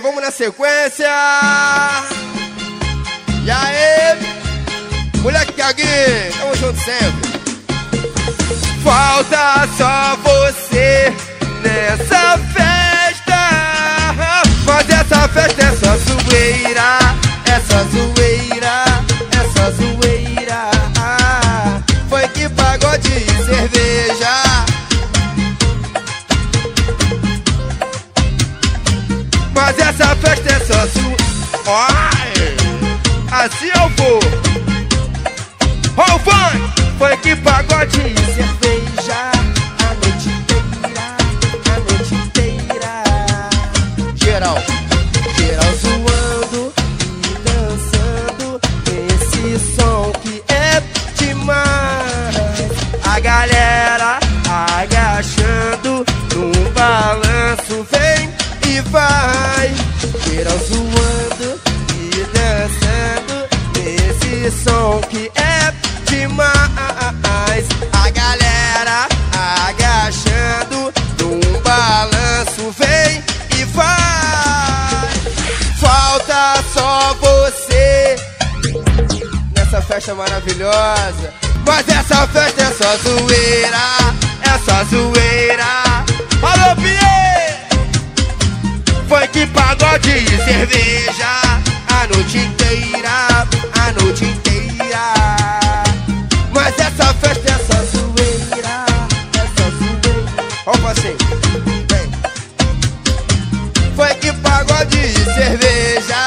vamos na sequência. E aí, moleque aqui, tamo junto sempre. Falta só você nessa festa, mas essa festa é só zoeira, é só zoeira, é só zoeira. Funk, pagode e cerveja. Mas essa festa é só sua. Assim eu vou. Oh, funk, pagode e cerveja. A noite inteira, a noite inteira. Geral zoando e dançando esse som que é demais. A galera agachando num balanço, vem e vai. Geral zoando e dançando nesse som que é demais. A galera agachando num balanço, vem e vai. Falta só você nessa festa maravilhosa. Mas essa festa é só zoeira, é só zoeira. Alô, Pierre! Funk, pagode e cerveja. A noite inteira, a noite inteira. Mas essa festa é só zoeira, é só zoeira. Ó, você, vem. Funk, pagode e cerveja.